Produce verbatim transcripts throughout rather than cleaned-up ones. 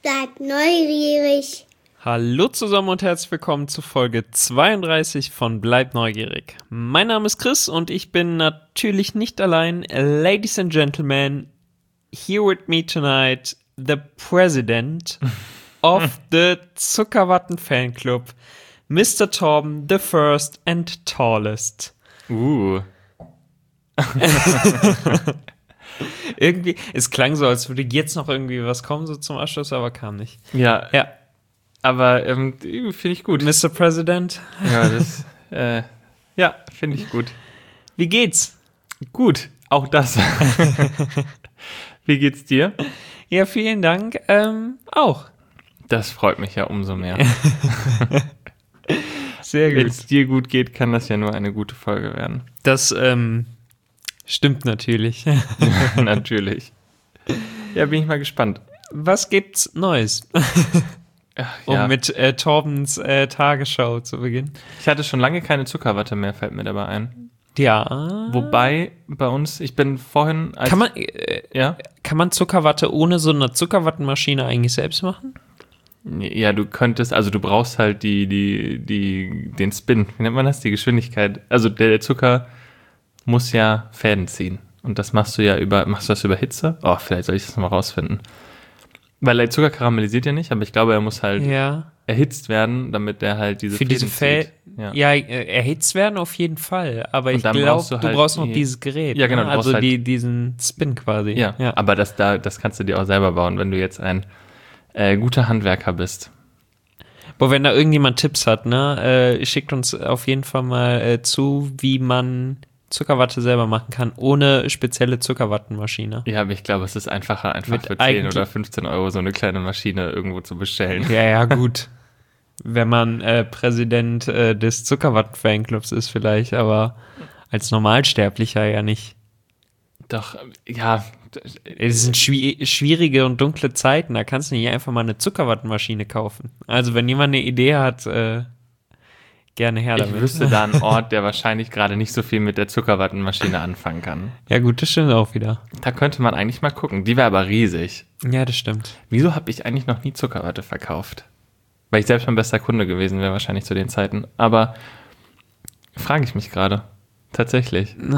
Bleibt neugierig. Hallo zusammen und herzlich willkommen zu Folge zweiunddreißig von Bleibt neugierig. Mein Name ist Chris und ich bin natürlich nicht allein. Ladies and Gentlemen, here with me tonight, the President of the Zuckerwatten Fanclub, Mister Torben, the first and tallest. Uh. Irgendwie, es klang so, als würde jetzt noch irgendwie was kommen, so zum Abschluss, aber kam nicht. Ja, Ja, aber ähm, finde ich gut. Mister President, Ja, das, äh, ja, finde ich gut. wie geht's? Gut, auch das. Wie geht's dir? Ja, vielen Dank. Ähm, auch. Das freut mich ja umso mehr. Sehr Wenn es dir gut geht, kann das ja nur eine gute Folge werden. Das ähm, stimmt natürlich. Natürlich. Ja, bin ich mal gespannt. Was gibt's Neues? Ach, Um ja. mit äh, Torbens äh, Tagesschau zu beginnen. Ich hatte schon lange keine Zuckerwatte mehr, fällt mir dabei ein. Ja. Wobei bei uns, ich bin vorhin... Als, Kann man, äh, Ja? kann man Zuckerwatte ohne so eine Zuckerwattenmaschine eigentlich selbst machen? Ja, du könntest, also du brauchst halt die, die, die, den Spin, wie nennt man das? Die Geschwindigkeit. Also der, der Zucker muss ja Fäden ziehen. Und das machst du ja über, machst du das über Hitze? Oh, vielleicht soll ich das mal rausfinden. Weil der Zucker karamellisiert ja nicht, aber ich glaube, er muss halt Ja. erhitzt werden, damit der halt diese Für diese Fäden Fäden. zieht. Ja. Ja, äh, erhitzt werden auf jeden Fall. Aber Und ich dann glaube, brauchst du, du halt brauchst noch die- dieses Gerät. Ja, genau, ne? du brauchst Also halt- die, diesen Spin quasi. Ja, aber das, da, das kannst du dir auch selber bauen, wenn du jetzt ein äh, guter Handwerker bist. Boah, wenn da irgendjemand Tipps hat, ne, äh, schickt uns auf jeden Fall mal äh, zu, wie man Zuckerwatte selber machen kann, ohne spezielle Zuckerwattenmaschine. Ja, aber ich glaube, es ist einfacher, einfach Mit für zehn eigentlich- oder fünfzehn Euro so eine kleine Maschine irgendwo zu bestellen. Ja, ja, gut. Wenn man äh, Präsident äh, des Zuckerwatten-Fanclubs ist vielleicht, aber als Normalsterblicher ja nicht. Doch, ja, Es sind schwi- schwierige und dunkle Zeiten, da kannst du nicht einfach mal eine Zuckerwattenmaschine kaufen. Also wenn jemand eine Idee hat, äh, gerne her ich damit. wüsste da einen Ort, der wahrscheinlich gerade nicht so viel mit der Zuckerwattenmaschine anfangen kann. Ja gut, das stimmt auch wieder. Da könnte man eigentlich mal gucken. Die wäre aber riesig. Ja, das stimmt. Wieso habe ich eigentlich noch nie Zuckerwatte verkauft? Weil ich selbst mein bester Kunde gewesen wäre wahrscheinlich zu den Zeiten. Aber frage ich mich gerade. Tatsächlich. Äh,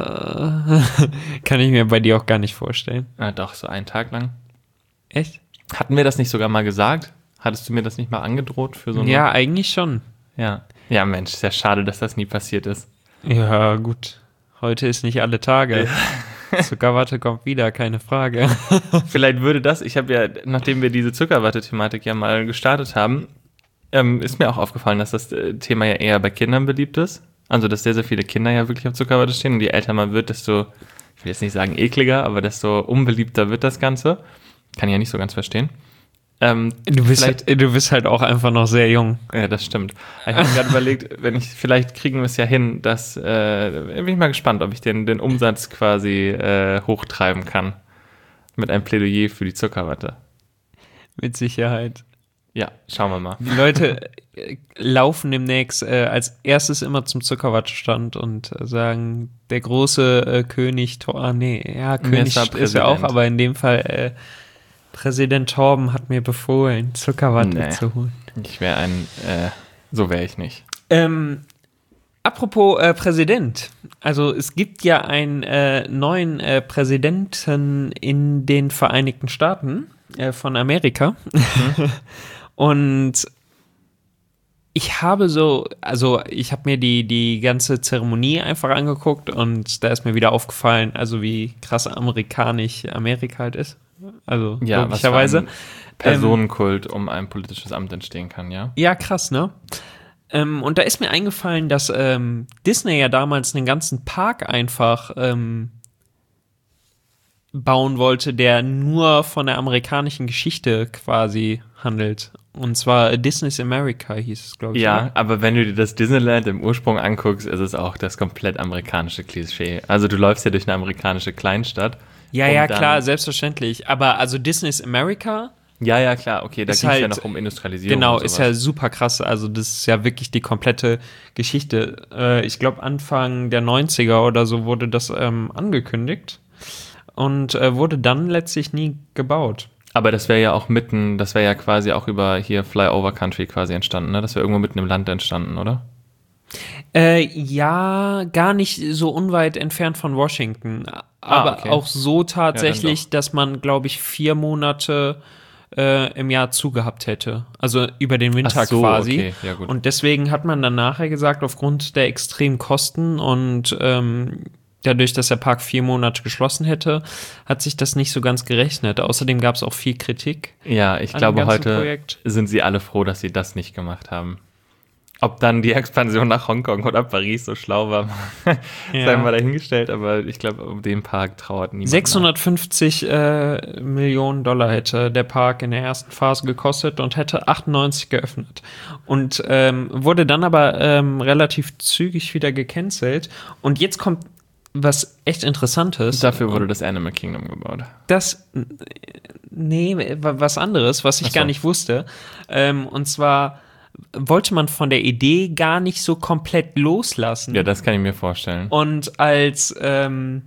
kann ich mir bei dir auch gar nicht vorstellen. Ah, doch, so einen Tag lang. Echt? Hatten wir das nicht sogar mal gesagt? Hattest du mir das nicht mal angedroht für so eine... Ja, eigentlich schon. Ja. Ja, Mensch, ist ja schade, dass das nie passiert ist. Ja, gut. Heute ist nicht alle Tage. Zuckerwatte kommt wieder, keine Frage. Vielleicht würde das, ich habe ja, nachdem wir diese Zuckerwatte-Thematik ja mal gestartet haben, ähm, ist mir auch aufgefallen, dass das äh, Thema ja eher bei Kindern beliebt ist. Also, dass sehr, sehr viele Kinder ja wirklich auf Zuckerwatte stehen. Und je älter man wird, desto, ich will jetzt nicht sagen ekliger, aber desto unbeliebter wird das Ganze. Kann ich ja nicht so ganz verstehen. Ähm, Du bist, vielleicht, halt, du bist halt auch einfach noch sehr jung. ja, das stimmt. Ich habe gerade überlegt, wenn ich, vielleicht kriegen wir es ja hin, dass, äh, bin ich mal gespannt, ob ich den, den Umsatz quasi äh, hochtreiben kann. Mit einem Plädoyer für die Zuckerwatte. Mit Sicherheit. Ja, schauen wir mal. Die Leute äh, laufen demnächst äh, als erstes immer zum Zuckerwattestand und äh, sagen, der große äh, König, Tor- ah nee, ja, König Mister ist er auch, Präsident. aber in dem Fall äh, Präsident Torben hat mir befohlen, Zuckerwatte Nee. zu holen. Ich wäre ein, äh, so wäre ich nicht. Ähm, apropos äh, Präsident. Also es gibt ja einen äh, neuen äh, Präsidenten in den Vereinigten Staaten äh, von Amerika. Und ich habe so, also ich habe mir die, die ganze Zeremonie einfach angeguckt und da ist mir wieder aufgefallen, also wie krass amerikanisch Amerika halt ist. Also Ja, was für logischerweise. ein Personenkult um ein politisches Amt entstehen kann, ja? Ja, krass, ne? Ähm, und da ist mir eingefallen, dass ähm, Disney ja damals einen ganzen Park einfach ähm, bauen wollte, der nur von der amerikanischen Geschichte quasi handelt. Und zwar Disney's America hieß es, glaube ich. Ja, oder? aber wenn du dir das Disneyland im Ursprung anguckst, ist es auch das komplett amerikanische Klischee. Also du läufst ja durch eine amerikanische Kleinstadt. Ja, und ja, dann- klar, selbstverständlich. Aber also Disney's America, Ja, ja, klar, okay, da Ist ging es ja halt- noch um Industrialisierung. genau, und ist ja sowas. super krass. Also das ist ja wirklich die komplette Geschichte. Äh, ich glaube, Anfang der neunziger oder so wurde das ähm, angekündigt und äh, wurde dann letztlich nie gebaut. Aber das wäre ja auch mitten, das wäre ja quasi auch über hier Flyover Country quasi entstanden, ne? Das wäre irgendwo mitten im Land entstanden, oder? Äh, ja, gar nicht so unweit entfernt von Washington. Aber Ah, okay. auch so tatsächlich, Ja, dann dass man, glaube ich, vier Monate äh, im Jahr zugehabt hätte. Also über den Winter Ach so, quasi. okay, ja, gut. Und deswegen hat man dann nachher gesagt, aufgrund der extremen Kosten und ähm, dadurch, dass der Park vier Monate geschlossen hätte, hat sich das nicht so ganz gerechnet. Außerdem gab es auch viel Kritik. Ja, ich an dem glaube, ganzen heute Projekt. sind sie alle froh, dass sie das nicht gemacht haben. Ob dann die Expansion nach Hongkong oder Paris so schlau war, Ja. sei mal dahingestellt, aber ich glaube, um den Park trauert niemand. sechshundertfünfzig äh, Millionen Dollar hätte der Park in der ersten Phase gekostet und hätte achtundneunzig geöffnet. Und ähm, wurde dann aber ähm, relativ zügig wieder gecancelt. Und jetzt kommt was echt Interessantes. nach. Dafür wurde das Animal Kingdom gebaut. Das, nee, was anderes, was ich Ach so. gar nicht wusste. Ähm, und zwar wollte man von der Idee gar nicht so komplett loslassen. Ja, das kann ich mir vorstellen. Und als ähm,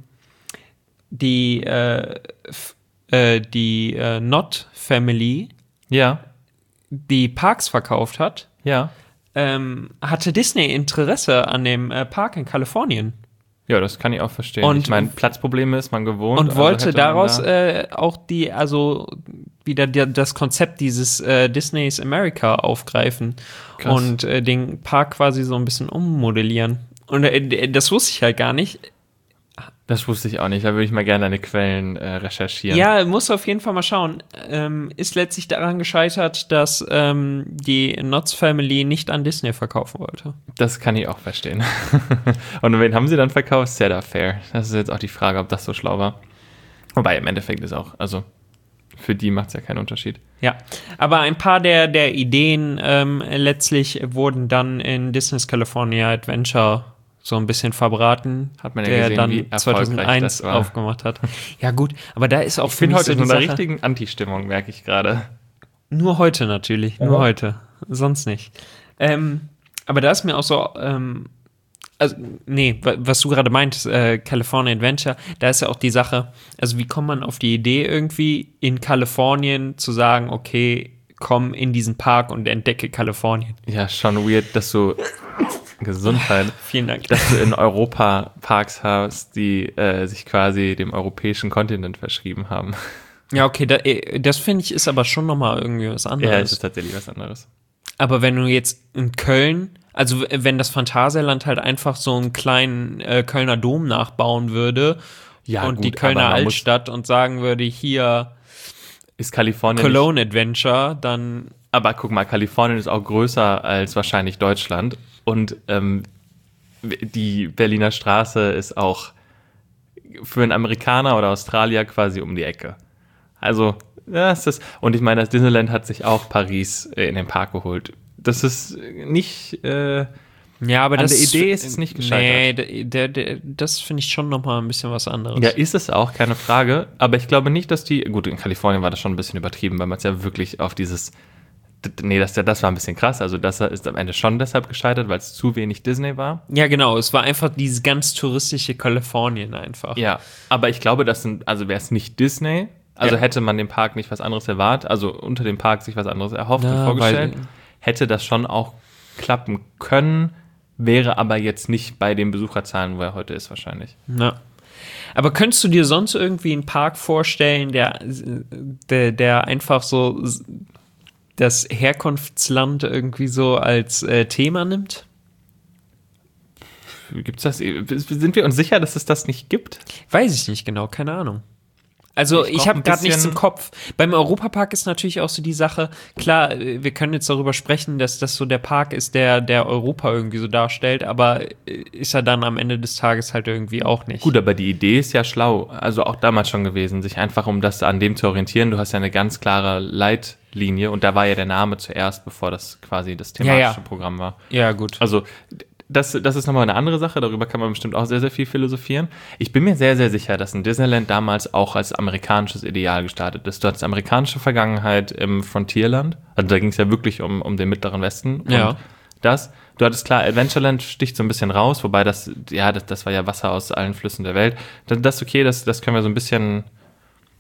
die, äh, f- äh, die äh, Not Family Ja, die Parks verkauft hat, ja. ähm, hatte Disney Interesse an dem äh, Park in Kalifornien. Ja, das kann ich auch verstehen. Und- ich meine, Platzprobleme ist man gewohnt. Und also wollte hätte man daraus da- äh, auch die, also wieder die, das Konzept dieses äh, Disney's America aufgreifen. Krass. Und äh, den Park quasi so ein bisschen ummodellieren. Und äh, das wusste ich halt gar nicht. Das wusste ich auch nicht. Da würde ich mal gerne deine Quellen äh, recherchieren. Ja, muss auf jeden Fall mal schauen. Ähm, ist letztlich daran gescheitert, dass ähm, die Knotts Family nicht an Disney verkaufen wollte. Das kann ich auch verstehen. Und wen haben sie dann verkauft? Cedar Fair. Das ist jetzt auch die Frage, ob das so schlau war. Wobei im Endeffekt ist auch, also für die macht es ja keinen Unterschied. Ja, aber ein paar der, der Ideen ähm, letztlich wurden dann in Disney's California Adventure so ein bisschen verbraten, Hat man ja der gesehen, dann wie erfolgreich zweitausendeins das war. aufgemacht hat. Ja gut, aber da ist auch Ich bin für mich heute so in die einer Sache, richtigen Anti-Stimmung, merke ich gerade. nur heute natürlich, nur Ja. heute, sonst nicht. Ähm, aber da ist mir auch so, ähm, also, nee, wa- was du gerade meintest, äh, California Adventure, da ist ja auch die Sache, also wie kommt man auf die Idee irgendwie in Kalifornien zu sagen, okay, komm in diesen Park und entdecke Kalifornien. Ja, schon weird, dass du Gesundheit, Vielen Dank. dass du in Europa Parks hast, die äh, sich quasi dem europäischen Kontinent verschrieben haben. Ja, okay, da, äh, das finde ich ist aber schon nochmal irgendwie was Ja, anderes. es ist tatsächlich was anderes. Aber wenn du jetzt in Köln, also w- wenn das Phantasialand halt einfach so einen kleinen äh, Kölner Dom nachbauen würde Ja, und gut, die Kölner aber man muss- Altstadt und sagen würde, hier Ist Kalifornien nicht, Cologne Adventure, dann aber guck mal, Kalifornien ist auch größer als wahrscheinlich Deutschland und ähm, die Berliner Straße ist auch für einen Amerikaner oder Australier quasi um die Ecke. Also, ja, ist das, und ich meine, das Disneyland hat sich auch Paris äh, in den Park geholt. Das ist nicht, äh, ja, aber An das der Idee ist es nicht gescheitert. Nee, der, der, das finde ich schon nochmal ein bisschen was anderes. ja, ist es auch, keine Frage, aber ich glaube nicht, dass die, gut, in Kalifornien war das schon ein bisschen übertrieben, weil man es ja wirklich auf dieses, d- nee, das, das war ein bisschen krass, also das ist am Ende schon deshalb gescheitert, weil es zu wenig Disney war. Ja, genau, es war einfach dieses ganz touristische Kalifornien einfach. Ja, aber ich glaube, das sind, also wäre es nicht Disney, also Ja. hätte man dem Park nicht was anderes erwartet, also unter dem Park sich was anderes erhofft Ja, und vorgestellt, weil- hätte das schon auch klappen können, wäre aber jetzt nicht bei den Besucherzahlen, wo er heute ist wahrscheinlich. Ja. Aber könntest du dir sonst irgendwie einen Park vorstellen, der, der, der einfach so das Herkunftsland irgendwie so als äh, Thema nimmt? Gibt's das? Sind wir uns sicher, dass es das nicht gibt? Weiß ich nicht genau, keine Ahnung. Also Ich ich, brauch habe ein gerade nichts bisschen- im Kopf. Beim Europapark ist natürlich auch so die Sache, klar, äh, wir können jetzt darüber sprechen, dass das so der Park ist, der, der Europa irgendwie so darstellt, aber äh, ist er dann am Ende des Tages halt irgendwie auch nicht. Gut, aber die Idee ist ja schlau, also auch damals schon gewesen, sich einfach um das an dem zu orientieren. Du hast ja eine ganz klare Leitlinie und da war ja der Name zuerst, bevor das quasi das thematische Ja, ja. Programm war. Ja, gut. Also das, das ist nochmal eine andere Sache, darüber kann man bestimmt auch sehr, sehr viel philosophieren. Ich bin mir sehr, sehr sicher, dass ein Disneyland damals auch als amerikanisches Ideal gestartet ist. Du hattest amerikanische Vergangenheit im Frontierland, also da ging es ja wirklich um, um den Mittleren Westen. Und Ja. das, du hattest klar, Adventureland sticht so ein bisschen raus, wobei das, ja, das, das war ja Wasser aus allen Flüssen der Welt. Das, das ist okay, das, das können wir so ein bisschen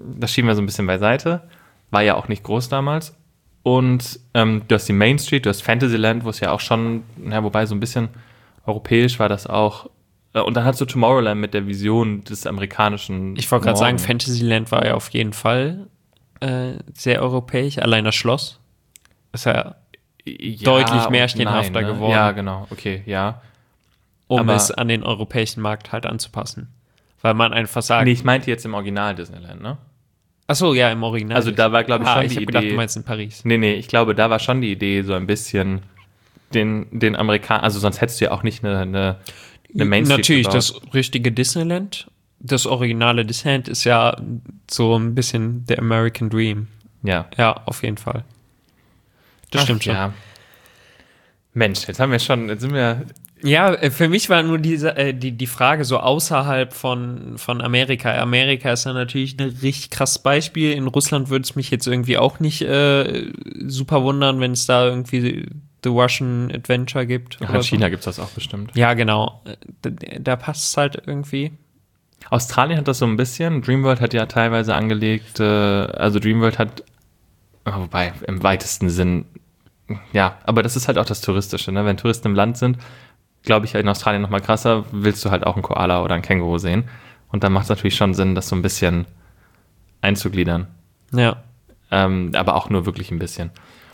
das schieben wir so ein bisschen beiseite. War ja auch nicht groß damals. Und ähm, du hast die Main Street, du hast Fantasyland, wo es ja auch schon, na, wobei so ein bisschen europäisch war das auch. Und dann hast du Tomorrowland mit der Vision des amerikanischen. Ich wollte gerade sagen, Morgen. Fantasyland war ja auf jeden Fall äh, sehr europäisch. Allein das Schloss ist ja, Ja, deutlich und märchenhafter nein, ne? geworden. Ja, genau, okay, ja. um aber- es an den europäischen Markt halt anzupassen. Weil man einfach sagt, Nee, ich meinte jetzt im Original Disneyland, ne? achso, ja, im Original. Also da war, glaube ich, ah, schon ich die habe gedacht, Idee- du meinst in Paris. Nee, nee, ich glaube, da war schon die Idee, so ein bisschen den, den Amerikanern, also sonst hättest du ja auch nicht eine, eine, eine Main Street Natürlich, gebaut. das richtige Disneyland, das originale Disneyland ist ja so ein bisschen der American Dream. Ja. Ja, auf jeden Fall. Das Ach, stimmt schon. Ja. Mensch, jetzt haben wir schon, jetzt sind wir, Ja, äh, für mich war nur diese, äh, die, die Frage so außerhalb von, von Amerika. Amerika ist ja natürlich ein richtig krasses Beispiel. In Russland würde es mich jetzt irgendwie auch nicht äh, super wundern, wenn es da irgendwie The Russian Adventure gibt. Ach, oder in so. China gibt es das auch bestimmt. Ja, genau. Da, da passt es halt irgendwie. Australien hat das so ein bisschen. Dreamworld hat ja teilweise angelegt, äh, also Dreamworld hat, oh, wobei im weitesten Sinn, ja, aber das ist halt auch das Touristische, ne? Wenn Touristen im Land sind, glaube ich, in Australien noch mal krasser, willst du halt auch einen Koala oder einen Känguru sehen. Und dann macht es natürlich schon Sinn, das so ein bisschen einzugliedern. Ja. Ähm, aber auch nur wirklich ein bisschen.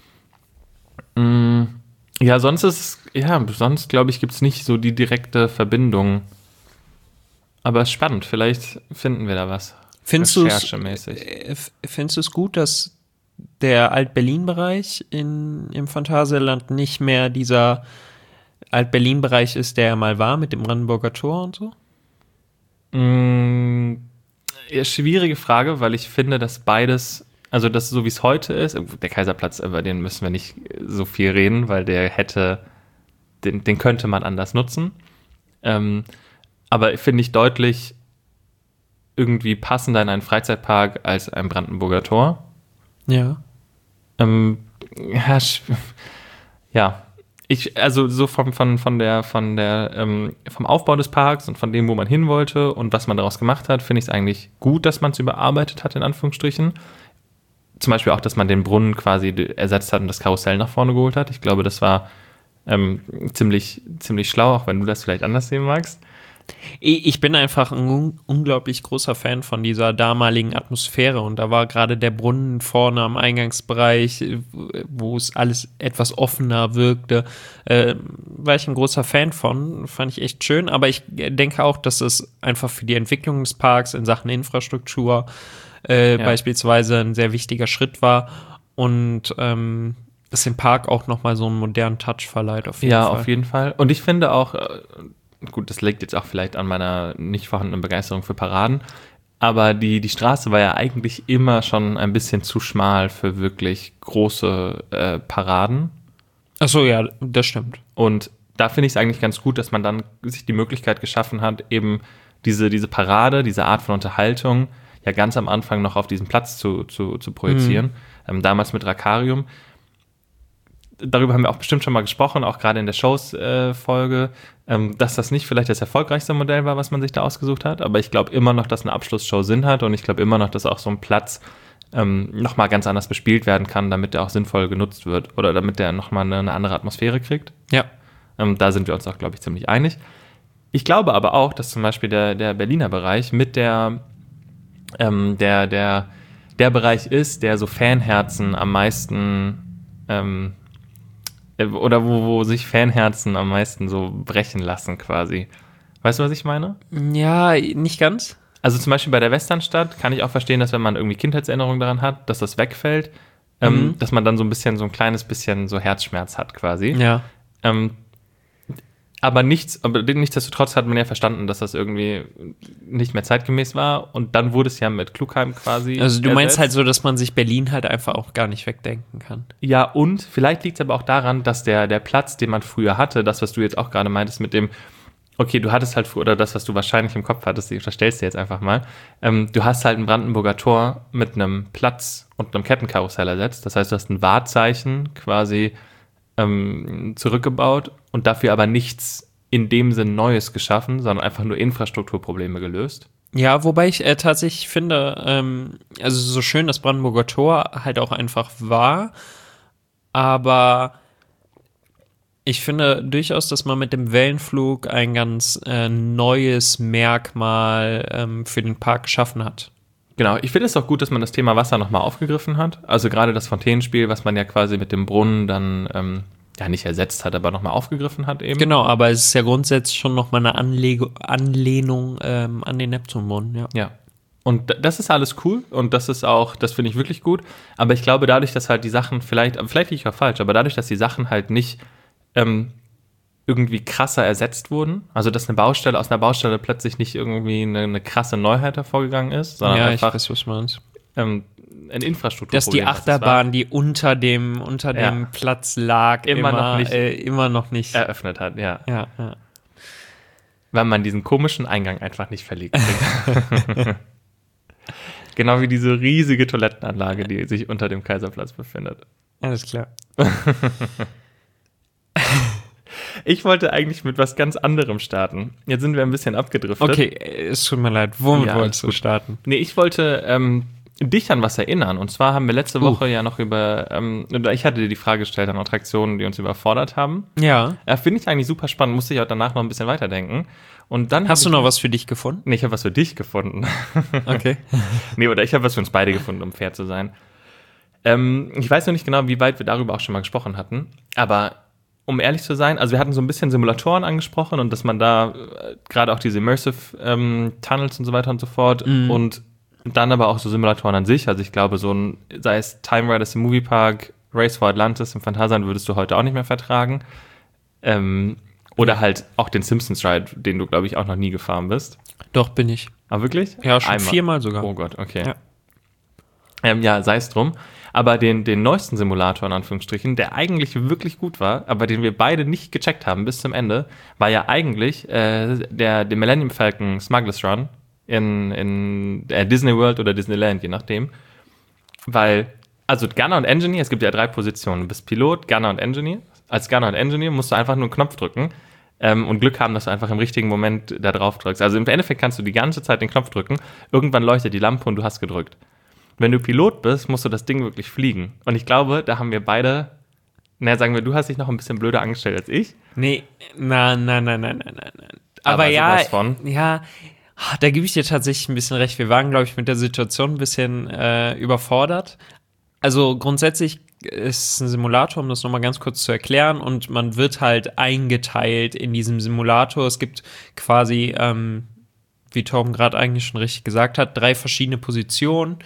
Mm, ja, sonst ist, ja, sonst glaube ich, gibt es nicht so die direkte Verbindung. Aber es ist spannend, vielleicht finden wir da was. Findest du es Recherchemäßig. äh, f- findest du es gut, dass der Alt-Berlin-Bereich in, im Phantasialand nicht mehr dieser Alt-Berlin-Bereich ist, der er mal war mit dem Brandenburger Tor und so? Mm, ja, schwierige Frage, weil ich finde, dass beides, also das so wie es heute ist, der Kaiserplatz, über den müssen wir nicht so viel reden, weil der hätte, den, den könnte man anders nutzen. Ähm, aber finde ich deutlich irgendwie passender in einen Freizeitpark als ein Brandenburger Tor. Ja. Ähm, ja, sch- ja, ich, also so vom, von, von der, von der, ähm, vom Aufbau des Parks und von dem, wo man hin wollte und was man daraus gemacht hat, finde ich es eigentlich gut, dass man es überarbeitet hat, in Anführungsstrichen. Zum Beispiel auch, dass man den Brunnen quasi de- ersetzt hat und das Karussell nach vorne geholt hat. Ich glaube, das war ähm, ziemlich, ziemlich schlau, auch wenn du das vielleicht anders sehen magst. Ich ich bin einfach ein un unglaublich großer Fan von dieser damaligen Atmosphäre und da war gerade der Brunnen vorne am Eingangsbereich, äh, wo es alles etwas offener wirkte, äh, war ich ein großer Fan von, fand ich echt schön, aber ich denke auch, dass es einfach für die Entwicklung des Parks in Sachen Infrastruktur äh, Ja. beispielsweise ein sehr wichtiger Schritt war und ähm, es dem Park auch nochmal so einen modernen Touch verleiht auf jeden Ja, Fall. auf jeden Fall. Und ich finde auch, äh, gut, das liegt jetzt auch vielleicht an meiner nicht vorhandenen Begeisterung für Paraden, aber die, die Straße war ja eigentlich immer schon ein bisschen zu schmal für wirklich große äh, Paraden. Achso, ja, das stimmt. Und da finde ich es eigentlich ganz gut, dass man dann sich die Möglichkeit geschaffen hat, eben diese, diese Parade, diese Art von Unterhaltung ja ganz am Anfang noch auf diesen Platz zu, zu, zu projizieren. Ähm, damals mit Rakarium. Darüber haben wir auch bestimmt schon mal gesprochen, auch gerade in der Shows-Folge, ähm, dass das nicht vielleicht das erfolgreichste Modell war, was man sich da ausgesucht hat, aber ich glaube immer noch, dass eine Abschlussshow Sinn hat und ich glaube immer noch, dass auch so ein Platz ähm, nochmal ganz anders bespielt werden kann, damit der auch sinnvoll genutzt wird oder damit der nochmal eine, eine andere Atmosphäre kriegt. Ja. Ähm, da sind wir uns auch, glaube ich, ziemlich einig. Ich glaube aber auch, dass zum Beispiel der, der Berliner Bereich mit der, ähm, der, der, der Bereich ist, der so Fanherzen am meisten ähm, oder wo, wo sich Fanherzen am meisten so brechen lassen quasi. Weißt du, was ich meine? Ja, nicht ganz. Also zum Beispiel bei der Westernstadt kann ich auch verstehen, dass wenn man irgendwie Kindheitserinnerungen daran hat, dass das wegfällt, ähm, Mhm. dass man dann so ein bisschen, so ein kleines bisschen so Herzschmerz hat quasi. Ja. Ähm, aber nichts, aber nichtsdestotrotz hat man ja verstanden, dass das irgendwie nicht mehr zeitgemäß war und dann wurde es ja mit Klugheim quasi Also du meinst ersetzt. halt so, dass man sich Berlin halt einfach auch gar nicht wegdenken kann. Ja, und vielleicht liegt es aber auch daran, dass der, der Platz, den man früher hatte, das, was du jetzt auch gerade meintest mit dem, okay, du hattest halt früher, oder das, was du wahrscheinlich im Kopf hattest, ich verstell's dir jetzt einfach mal, ähm, du hast halt ein Brandenburger Tor mit einem Platz und einem Kettenkarussell ersetzt. Das heißt, du hast ein Wahrzeichen quasi ähm, zurückgebaut und dafür aber nichts in dem Sinn Neues geschaffen, sondern einfach nur Infrastrukturprobleme gelöst. Ja, wobei ich äh, tatsächlich finde, ähm, also so schön das Brandenburger Tor halt auch einfach war, aber ich finde durchaus, dass man mit dem Wellenflug ein ganz äh, neues Merkmal ähm, für den Park geschaffen hat. Genau, ich finde es auch gut, dass man das Thema Wasser nochmal aufgegriffen hat. Also gerade das Fontänenspiel, was man ja quasi mit dem Brunnen dann ähm, ja nicht ersetzt hat, aber nochmal aufgegriffen hat eben. Genau, aber es ist ja grundsätzlich schon nochmal eine Anlege- Anlehnung ähm, an den Neptunbrunnen, ja. Ja. Und d- das ist alles cool und das ist auch, das finde ich wirklich gut. Aber ich glaube, dadurch, dass halt die Sachen vielleicht, aber vielleicht liege ich auch falsch, aber dadurch, dass die Sachen halt nicht ähm, irgendwie krasser ersetzt wurden, also dass eine Baustelle aus einer Baustelle plötzlich nicht irgendwie eine, eine krasse Neuheit hervorgegangen ist, sondern Ja, einfach ich weiß, was du meinst. ähm, ein Infrastrukturproblem. Dass die was es war, Achterbahn, die unter dem, unter Ja. dem Platz lag, Immer immer, noch nicht- äh, immer noch nicht. eröffnet hat, ja. Ja, ja. Weil man diesen komischen Eingang einfach nicht verlegt kriegt. Genau wie diese riesige Toilettenanlage, die sich unter dem Kaiserplatz befindet. Alles klar. Ich wollte eigentlich mit was ganz anderem starten. Jetzt sind wir ein bisschen abgedriftet. Okay, äh, es tut mir leid. Womit Ja, wolltest du alles gut. starten? Nee, ich wollte ähm, dich an was erinnern. Und zwar haben wir letzte Uh. Woche ja noch über, ähm, oder ich hatte dir die Frage gestellt an Attraktionen, die uns überfordert haben. Ja. Ja, finde ich eigentlich super spannend, musste ich auch danach noch ein bisschen weiterdenken. Und dann Hast hab du ich, noch was für dich gefunden? Nee, ich habe was für dich gefunden. Okay. Nee, oder ich habe was für uns beide gefunden, um fair zu sein. Ähm, ich weiß noch nicht genau, wie weit wir darüber auch schon mal gesprochen hatten, aber um ehrlich zu sein, also wir hatten so ein bisschen Simulatoren angesprochen und dass man da äh, gerade auch diese Immersive ähm, Tunnels und so weiter und so fort Mhm. und dann aber auch so Simulatoren an sich, also ich glaube so ein, sei es Time Riders im Moviepark, Race for Atlantis im Phantasialand würdest du heute auch nicht mehr vertragen. Ähm, oder halt auch den Simpsons Ride, den du, glaube ich, auch noch nie gefahren bist. Doch, bin ich. Aber wirklich? Ja, schon Einmal. viermal sogar. Oh Gott, okay. Ja. Ähm, ja, sei es drum. Aber den, den neuesten Simulator, in Anführungsstrichen, der eigentlich wirklich gut war, aber den wir beide nicht gecheckt haben bis zum Ende, war ja eigentlich äh, der, der Millennium Falcon Smuggler's Run in, in äh, Disney World oder Disneyland, je nachdem. Weil, also Gunner und Engineer, es gibt ja drei Positionen. Du bist Pilot, Gunner und Engineer. Als Gunner und Engineer musst du einfach nur einen Knopf drücken ähm, und Glück haben, dass du einfach im richtigen Moment da drauf drückst. Also im Endeffekt kannst du die ganze Zeit den Knopf drücken, irgendwann leuchtet die Lampe und du hast gedrückt. Wenn du Pilot bist, musst du das Ding wirklich fliegen. Und ich glaube, da haben wir beide, naja, sagen wir, du hast dich noch ein bisschen blöder angestellt als ich. Nee, nein, nein, nein, nein, nein, nein, nein. Aber Aber, ja, sowas von. ja, da gebe ich dir tatsächlich ein bisschen recht. Wir waren, glaube ich, mit der Situation ein bisschen äh, überfordert. Also grundsätzlich ist es ein Simulator, um das nochmal ganz kurz zu erklären. Und man wird halt eingeteilt in diesem Simulator. Es gibt quasi, ähm, wie Torben gerade eigentlich schon richtig gesagt hat, drei verschiedene Positionen.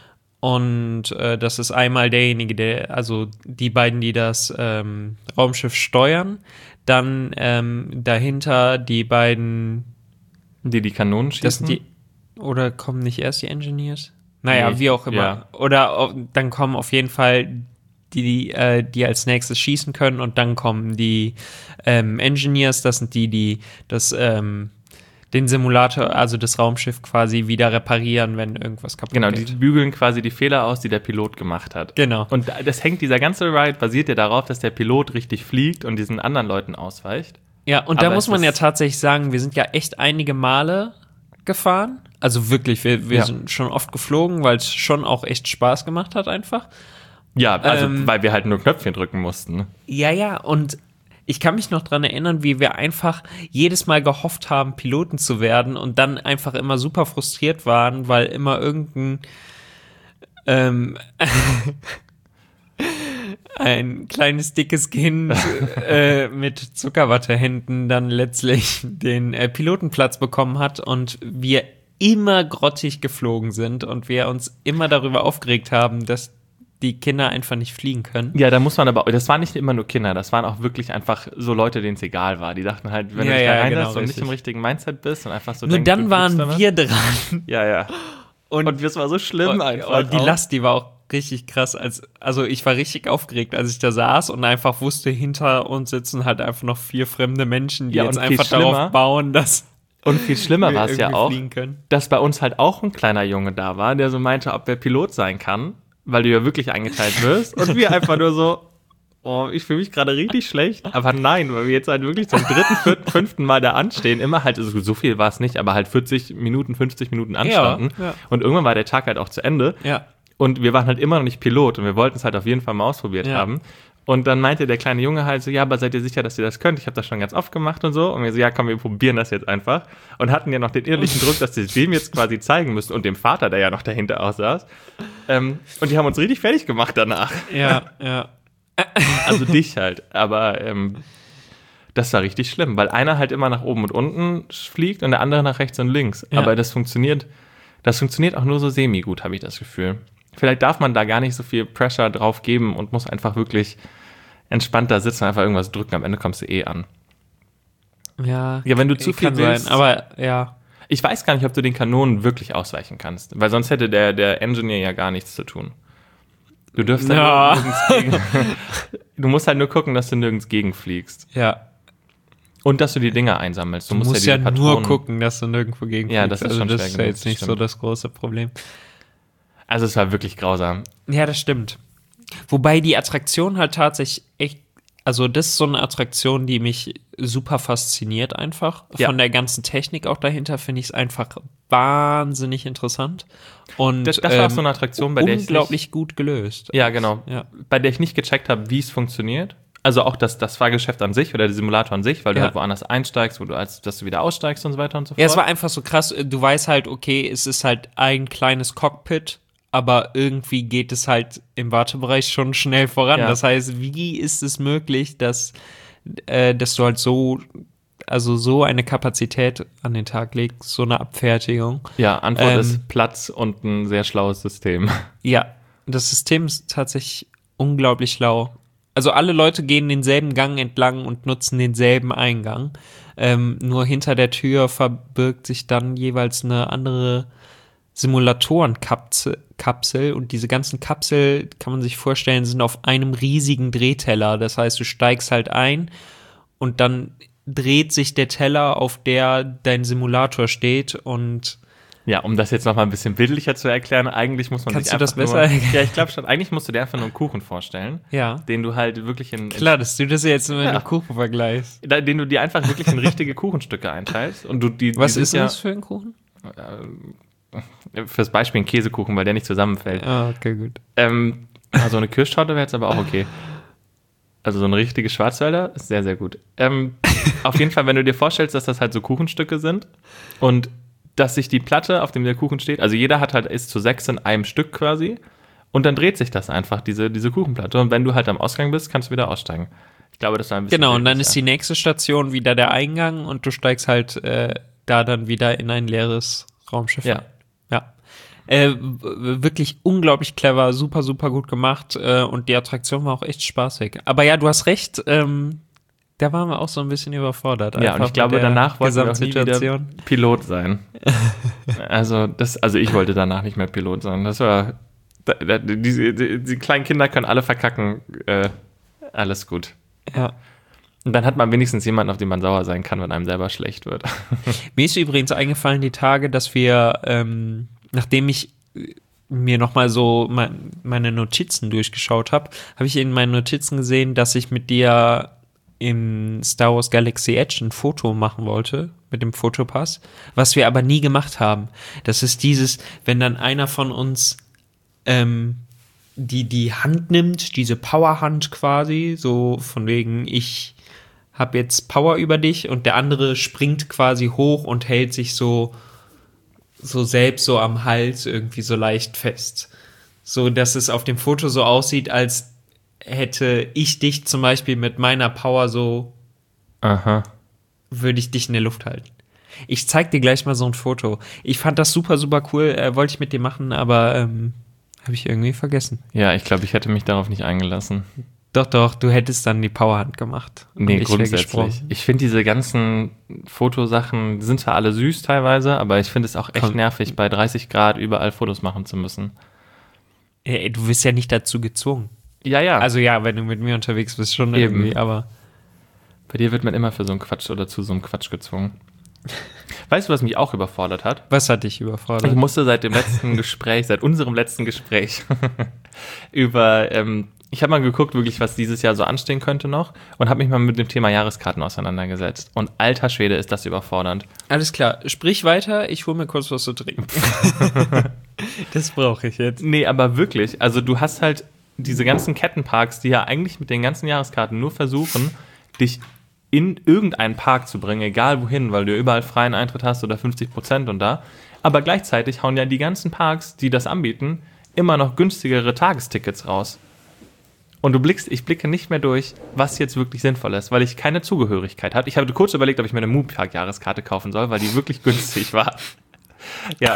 Und äh, das ist einmal derjenige, der, also die beiden, die das ähm, Raumschiff steuern. Dann ähm, dahinter die beiden, Die die Kanonen schießen. das sind die, oder kommen nicht erst die Engineers? Naja, Nee, wie auch immer. ja. Oder au- dann kommen auf jeden Fall die, äh, die als nächstes schießen können und dann kommen die ähm, Engineers, das sind die, die das, ähm, den Simulator, also das Raumschiff quasi wieder reparieren, wenn irgendwas kaputt Genau, die geht. bügeln quasi die Fehler aus, die der Pilot gemacht hat. Genau. Und da- das hängt, dieser ganze Ride basiert ja darauf, dass der Pilot richtig fliegt und diesen anderen Leuten ausweicht. Ja, und Aber da muss es man ja ist- tatsächlich sagen, wir sind ja echt einige Male gefahren. Also wirklich, wir, wir Ja. sind schon oft geflogen, weil es schon auch echt Spaß gemacht hat einfach. Ja, also Ähm, weil wir halt nur Knöpfchen drücken mussten. Ja, ja, und ich kann mich noch dran erinnern, wie wir einfach jedes Mal gehofft haben, Piloten zu werden und dann einfach immer super frustriert waren, weil immer irgendein ähm, ein kleines, dickes Kind äh, mit Zuckerwattehänden dann letztlich den äh, Pilotenplatz bekommen hat und wir immer grottig geflogen sind und wir uns immer darüber aufgeregt haben, dass die Kinder einfach nicht fliegen können. Ja, da muss man aber, das waren nicht immer nur Kinder, das waren auch wirklich einfach so Leute, denen es egal war. Die dachten halt, wenn Ja, du dich ja, da reinsetzt genau, und nicht richtig. im richtigen Mindset bist und einfach so Nur denkst, dann du waren fliegst damit. wir dran. Ja, ja. Und, Und es war so schlimm und, einfach. und die auch. Last, die war auch richtig krass. Als, also ich war richtig aufgeregt, als ich da saß und einfach wusste, hinter uns sitzen halt einfach noch vier fremde Menschen, die Ja, jetzt und viel einfach schlimmer- darauf bauen, dass Und viel schlimmer wir war es ja irgendwie auch, fliegen können. dass bei uns halt auch ein kleiner Junge da war, der so meinte, ob er Pilot sein kann, weil du ja wirklich eingeteilt wirst. Und wir einfach nur so, Oh, ich fühle mich gerade richtig schlecht. Aber nein, weil wir jetzt halt wirklich zum dritten, vierten, fünften Mal da anstehen. Immer halt, also so viel war es nicht, aber halt vierzig Minuten, fünfzig Minuten anstanden. Ja, ja. Und irgendwann war der Tag halt auch zu Ende. Ja. Und wir waren halt immer noch nicht Pilot und wir wollten es halt auf jeden Fall mal ausprobiert Ja. haben. Und dann meinte der kleine Junge halt so, ja, aber seid ihr sicher, dass ihr das könnt? Ich habe das schon ganz oft gemacht und so. Und wir so, ja, komm, wir probieren das jetzt einfach. Und hatten ja noch den innerlichen Druck, dass wir es dem jetzt quasi zeigen müssen und dem Vater, der ja noch dahinter auch saß. Ähm, und die haben uns richtig fertig gemacht danach. Ja, ja. Also dich halt. Aber ähm, das war richtig schlimm, weil einer halt immer nach oben und unten fliegt und der andere nach rechts und links. Ja. Aber das funktioniert, das funktioniert auch nur so semi-gut, habe ich das Gefühl. Vielleicht darf man da gar nicht so viel Pressure drauf geben und muss einfach wirklich entspannter sitzen und einfach irgendwas drücken. Am Ende kommst du eh an. Ja, Ja, wenn du zu viel kann willst. sein, aber ja. Ich weiß gar nicht, ob du den Kanonen wirklich ausweichen kannst, weil sonst hätte der, der Engineer ja gar nichts zu tun. Du dürfst halt Ja. nirgends gegen, du musst halt nur gucken, dass du nirgends gegenfliegst. Ja. Und dass du die Dinger einsammelst. Du, Du musst, musst ja, ja, diese nur Patronen gucken, dass du nirgendwo gegen Ja, fliegst. das ist also schon das schwer ist ja genug, jetzt das nicht so stimmt. das große Problem. Also es war wirklich grausam. Ja, das stimmt. Wobei die Attraktion halt tatsächlich echt, also das ist so eine Attraktion, die mich super fasziniert einfach. Ja. Von der ganzen Technik auch dahinter finde ich es einfach wahnsinnig interessant. Und Das, das war auch ähm, so eine Attraktion, bei der ich unglaublich gut gelöst. nicht, ja, genau, Ja. bei der ich nicht gecheckt habe, wie es funktioniert. Also auch das, das Fahrgeschäft an sich oder der Simulator an sich, weil du Ja. halt woanders einsteigst, wo du als, dass du wieder aussteigst und so weiter und so fort. Ja, es war einfach so krass. Du weißt halt, okay, es ist halt ein kleines Cockpit, aber irgendwie geht es halt im Wartebereich schon schnell voran. Ja. Das heißt, wie ist es möglich, dass, äh, dass du halt so, also so eine Kapazität an den Tag legst, so eine Abfertigung? Ja, Antwort Ähm, ist Platz und ein sehr schlaues System. Ja, das System ist tatsächlich unglaublich schlau. Also alle Leute gehen denselben Gang entlang und nutzen denselben Eingang. Ähm, nur hinter der Tür verbirgt sich dann jeweils eine andere Simulatorenkapsel Kapsel. Und diese ganzen Kapsel, kann man sich vorstellen, sind auf einem riesigen Drehteller. Das heißt, du steigst halt ein und dann dreht sich der Teller, auf der dein Simulator steht und Ja, um das jetzt nochmal ein bisschen bildlicher zu erklären, eigentlich muss man Kannst sich du das einfach besser nur, erklären? Ja, ich glaube schon, eigentlich musst du dir einfach nur einen Kuchen vorstellen, ja. den du halt wirklich in, Klar, dass du das jetzt mit Ja. einem Kuchen vergleichst. in den du dir einfach wirklich in richtige Kuchenstücke einteilst und du die Was die sind ist ja, das für ein Kuchen? fürs Beispiel ein Käsekuchen, weil der nicht zusammenfällt. Ah, okay, gut. Ähm, also eine Kirschtorte wäre jetzt aber auch okay. Also so eine richtige Schwarzwälder ist sehr, sehr gut. Ähm, auf jeden Fall, wenn du dir vorstellst, dass das halt so Kuchenstücke sind und dass sich die Platte, auf dem der Kuchen steht, also jeder hat halt, ist zu sechs in einem Stück quasi und dann dreht sich das einfach, diese, diese Kuchenplatte. Und wenn du halt am Ausgang bist, kannst du wieder aussteigen. Ich glaube, das war ein bisschen Genau, und dann bildlicher. ist die nächste Station wieder der Eingang und du steigst halt äh, da dann wieder in ein leeres Raumschiff Ja. ein. Ja. Äh, w- wirklich unglaublich clever, super, super gut gemacht äh, und die Attraktion war auch echt spaßig. Aber ja, du hast recht, ähm, da waren wir auch so ein bisschen überfordert. Ja, und einfach ich glaube, mit der danach wollten wir auch nie wieder Gesamtsituation. Pilot sein. Also, das, also ich wollte danach nicht mehr Pilot sein. Das war, da, da, die, die, die kleinen Kinder können alle verkacken. Äh, alles gut. Ja. Und dann hat man wenigstens jemanden, auf den man sauer sein kann, wenn einem selber schlecht wird. Mir ist übrigens eingefallen die Tage, dass wir, ähm, nachdem ich äh, mir nochmal so mein, meine Notizen durchgeschaut habe, habe ich in meinen Notizen gesehen, dass ich mit dir im Star Wars Galaxy Edge ein Foto machen wollte, mit dem Fotopass, was wir aber nie gemacht haben. Das ist dieses, wenn dann einer von uns ähm, die, die Hand nimmt, diese Powerhand quasi, so von wegen, ich habe jetzt Power über dich und der andere springt quasi hoch und hält sich so, so selbst so am Hals irgendwie so leicht fest. So, dass es auf dem Foto so aussieht, als hätte ich dich zum Beispiel mit meiner Power so, Aha. würde ich dich in der Luft halten. Ich zeig dir gleich mal so ein Foto. Ich fand das super, super cool, äh, wollte ich mit dir machen, aber ähm, habe ich irgendwie vergessen. Ja, ich glaube, ich hätte mich darauf nicht eingelassen. Doch, doch, du hättest dann die Powerhand gemacht. Und Nee, ich wär grundsätzlich. gesprungen. Ich finde diese ganzen Fotosachen, die sind zwar alle süß teilweise, aber ich finde es auch echt Komm. nervig, bei dreißig Grad überall Fotos machen zu müssen. Ey, du wirst ja nicht dazu gezwungen. Ja, ja. Also ja, wenn du mit mir unterwegs bist, schon Eben. irgendwie, aber Bei dir wird man immer für so einen Quatsch oder zu so einem Quatsch gezwungen. Weißt du, was mich auch überfordert hat? was hat dich Ich überfordert? musste seit dem letzten Gespräch, seit unserem letzten Gespräch über ähm, ich habe mal geguckt, wirklich, was dieses Jahr so anstehen könnte noch und habe mich mal mit dem Thema Jahreskarten auseinandergesetzt. Und alter Schwede, ist das überfordernd. Alles klar, sprich weiter, ich hole mir kurz was zu trinken. Das brauche ich jetzt. Nee, aber wirklich, also du hast halt diese ganzen Kettenparks, die ja eigentlich mit den ganzen Jahreskarten nur versuchen, dich in irgendeinen Park zu bringen, egal wohin, weil du überall freien Eintritt hast oder fünfzig Prozent und da. Aber gleichzeitig hauen ja die ganzen Parks, die das anbieten, immer noch günstigere Tagestickets raus. Und du blickst, ich blicke nicht mehr durch, was jetzt wirklich sinnvoll ist, weil ich keine Zugehörigkeit hatte. Ich habe kurz überlegt, ob ich mir eine Moviepark-Jahreskarte kaufen soll, weil die wirklich günstig war. Ja.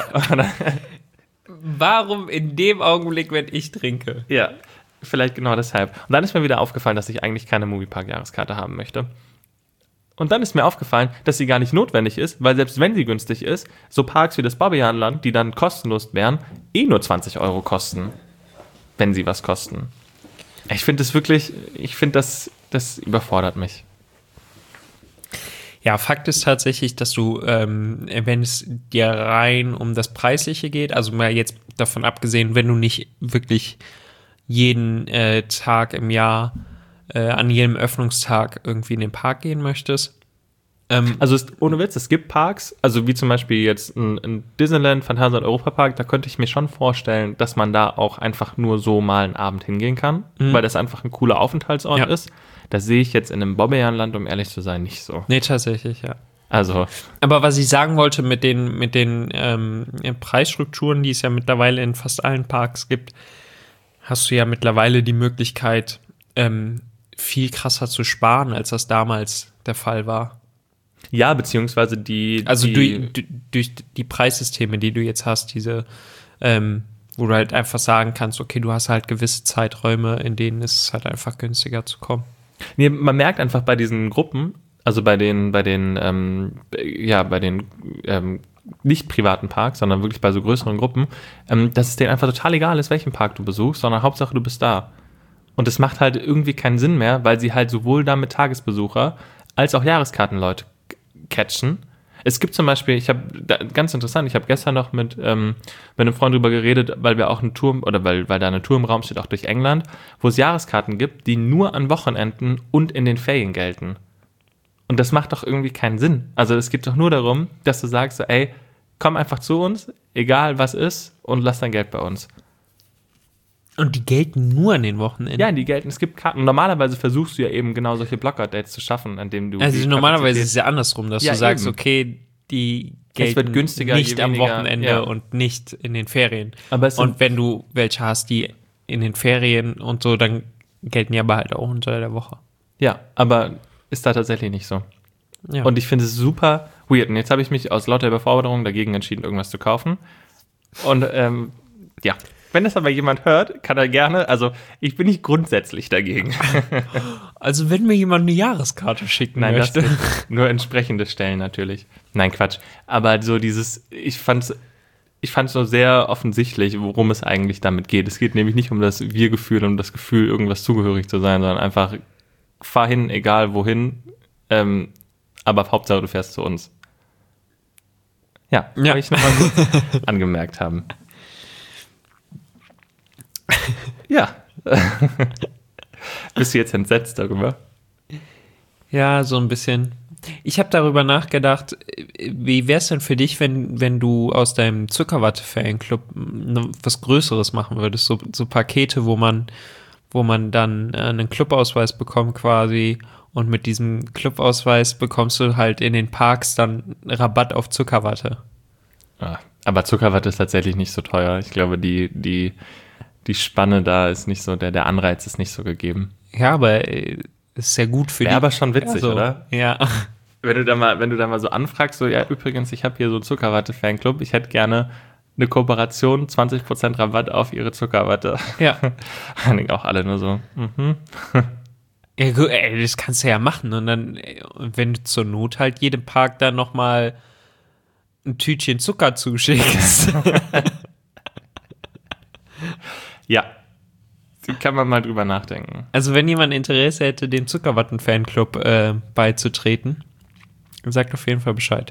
Warum in dem Augenblick, wenn ich trinke? Ja, vielleicht genau deshalb. Und dann ist mir wieder aufgefallen, dass ich eigentlich keine Moviepark-Jahreskarte haben möchte. Und dann ist mir aufgefallen, dass sie gar nicht notwendig ist, weil selbst wenn sie günstig ist, so Parks wie das Bobbejaanland, die dann kostenlos wären, eh nur zwanzig Euro kosten, wenn sie was kosten. Ich finde das wirklich, ich finde das, das überfordert mich. Ja, Fakt ist tatsächlich, dass du, ähm, wenn es dir rein um das Preisliche geht, also mal jetzt davon abgesehen, wenn du nicht wirklich jeden äh, Tag im Jahr äh, an jedem Öffnungstag irgendwie in den Park gehen möchtest. Ähm, also ist, ohne Witz, es gibt Parks, also wie zum Beispiel jetzt ein, ein Disneyland, Phantasialand, Europapark, da könnte ich mir schon vorstellen, dass man da auch einfach nur so mal einen Abend hingehen kann, mhm. weil das einfach ein cooler Aufenthaltsort ja. ist. Das sehe ich jetzt in einem Bobbejaanland, um ehrlich zu sein, nicht so. Nee, tatsächlich, ja. Also. Aber was ich sagen wollte mit den, mit den ähm, Preisstrukturen, die es ja mittlerweile in fast allen Parks gibt, hast du ja mittlerweile die Möglichkeit, ähm, viel krasser zu sparen, als das damals der Fall war. Ja, beziehungsweise die... Also die durch, durch die Preissysteme, die du jetzt hast, diese, ähm, wo du halt einfach sagen kannst, okay, du hast halt gewisse Zeiträume, in denen ist es halt einfach günstiger zu kommen. Nee, man merkt einfach bei diesen Gruppen, also bei den, bei den, ähm, ja, bei den ähm, nicht privaten Parks, sondern wirklich bei so größeren Gruppen, ähm, dass es denen einfach total egal ist, welchen Park du besuchst, sondern Hauptsache du bist da. Und es macht halt irgendwie keinen Sinn mehr, weil sie halt sowohl damit Tagesbesucher als auch Jahreskartenleute catchen. Es gibt zum Beispiel, ich habe, ganz interessant, ich habe gestern noch mit, ähm, mit einem Freund drüber geredet, weil wir auch einen Turm, oder weil, weil da eine Tour im Raum steht, auch durch England, wo es Jahreskarten gibt, die nur an Wochenenden und in den Ferien gelten. Und das macht doch irgendwie keinen Sinn. Also es geht doch nur darum, dass du sagst, so, ey, komm einfach zu uns, egal was ist, und lass dein Geld bei uns. Und die gelten nur an den Wochenenden? Ja, die gelten. Es gibt Karten. Normalerweise versuchst du ja eben genau solche Blockout-Dates zu schaffen, an denen du. Also normalerweise ist es ja andersrum, dass ja, du sagst, eben. okay, die gelten wird günstiger, nicht am weniger, Wochenende ja. und nicht in den Ferien. Aber es und wenn du welche hast, die in den Ferien und so, dann gelten die aber halt auch unter der Woche. Ja, aber ist da tatsächlich nicht so. Ja. Und ich finde es super weird. Und jetzt habe ich mich aus lauter Überforderung dagegen entschieden, irgendwas zu kaufen. Und ähm, ja. Wenn das aber jemand hört, kann er gerne, also ich bin nicht grundsätzlich dagegen. Also wenn mir jemand eine Jahreskarte schicken Nein, möchte. Das nicht. Nur entsprechende Stellen natürlich. Nein, Quatsch. Aber so dieses, ich fand's, ich fand's so sehr offensichtlich, worum es eigentlich damit geht. Es geht nämlich nicht um das Wir-Gefühl, um das Gefühl, irgendwas zugehörig zu sein, sondern einfach fahr hin, egal wohin, ähm, aber Hauptsache du fährst zu uns. Ja, ja. Kann ich nochmal kurz angemerkt haben. Ja. Bist du jetzt entsetzt darüber? Ja, so ein bisschen. Ich habe darüber nachgedacht, wie wäre es denn für dich, wenn, wenn du aus deinem Zuckerwatte-Fanclub was Größeres machen würdest? So, so Pakete, wo man, wo man dann einen Clubausweis bekommt quasi und mit diesem Clubausweis bekommst du halt in den Parks dann Rabatt auf Zuckerwatte. Ja, aber Zuckerwatte ist tatsächlich nicht so teuer. Ich glaube, die, die Die Spanne da ist nicht so, der, der Anreiz ist nicht so gegeben. Ja, aber ist sehr gut für die. Ja, aber schon witzig, also, oder? Ja. Wenn du da mal, wenn du da mal so anfragst, so, ja, übrigens, ich habe hier so einen Zuckerwatte-Fanclub, ich hätte gerne eine Kooperation, zwanzig Prozent Rabatt auf ihre Zuckerwatte. Ja. Dann denken auch alle nur so, mhm. Ja, gut, ey, das kannst du ja machen. Und dann, wenn du zur Not halt jedem Park dann nochmal ein Tütchen Zucker zuschickst. Ja, kann man mal drüber nachdenken. Also wenn jemand Interesse hätte, dem Zuckerwatten-Fanclub äh, beizutreten, sagt auf jeden Fall Bescheid.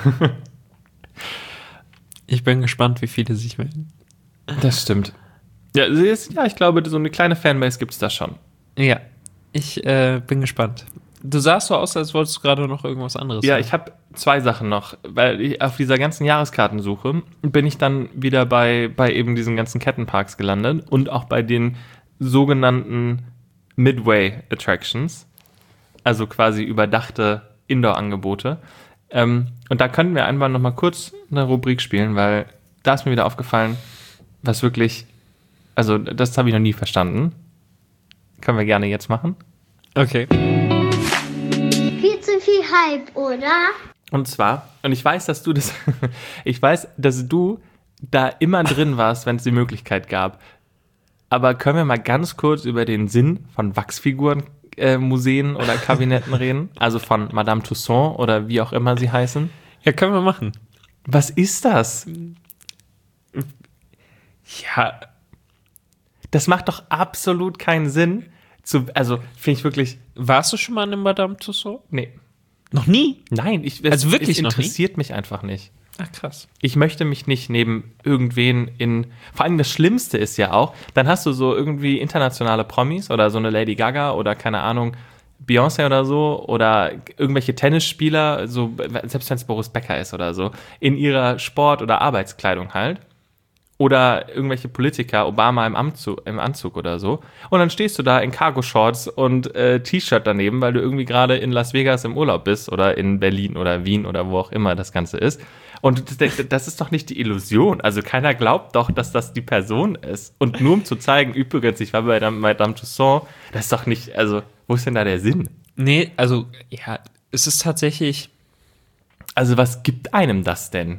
Ich bin gespannt, wie viele sich melden. Das stimmt. Ja, sie ist, ja, ich glaube, so eine kleine Fanbase gibt es da schon. Ja, ich äh, bin gespannt. Du sahst so aus, als wolltest du gerade noch irgendwas anderes Ja, sagen. ich habe zwei Sachen noch, weil ich auf dieser ganzen Jahreskartensuche bin ich dann wieder bei, bei eben diesen ganzen Kettenparks gelandet und auch bei den sogenannten Midway Attractions, also quasi überdachte Indoor-Angebote. Ähm, und da könnten wir einfach noch mal kurz eine Rubrik spielen, weil da ist mir wieder aufgefallen, was wirklich, also das habe ich noch nie verstanden. Können wir gerne jetzt machen. Okay. Viel zu viel Hype, oder? Und zwar, und ich weiß, dass du das, ich weiß, dass du da immer drin warst, wenn es die Möglichkeit gab. Aber können wir mal ganz kurz über den Sinn von Wachsfiguren, äh, Museen oder Kabinetten reden? Also von Madame Tussauds oder wie auch immer sie heißen. Ja, können wir machen. Was ist das? Ja, Das macht doch absolut keinen Sinn. Zu, also, finde ich wirklich, warst du schon mal in Madame Tussauds? nee. Noch nie? Nein, ich, es, Also wirklich es noch nie? interessiert mich einfach nicht. Ach, krass. Ich möchte mich nicht neben irgendwen in, vor allem das Schlimmste ist ja auch, dann hast du so irgendwie internationale Promis oder so eine Lady Gaga oder keine Ahnung, Beyoncé oder so oder irgendwelche Tennisspieler, so, selbst wenn es Boris Becker ist oder so, in ihrer Sport- oder Arbeitskleidung halt. Oder irgendwelche Politiker, Obama im Anzug, im Anzug oder so. Und dann stehst du da in Cargo-Shorts und äh, T-Shirt daneben, weil du irgendwie gerade in Las Vegas im Urlaub bist oder in Berlin oder Wien oder wo auch immer das Ganze ist. Und das, das ist doch nicht die Illusion. Also keiner glaubt doch, dass das die Person ist. Und nur um zu zeigen, übrigens, ich war bei Madame Tussauds, das ist doch nicht, also wo ist denn da der Sinn? Nee, also, ja, es ist tatsächlich, Also was gibt einem das denn?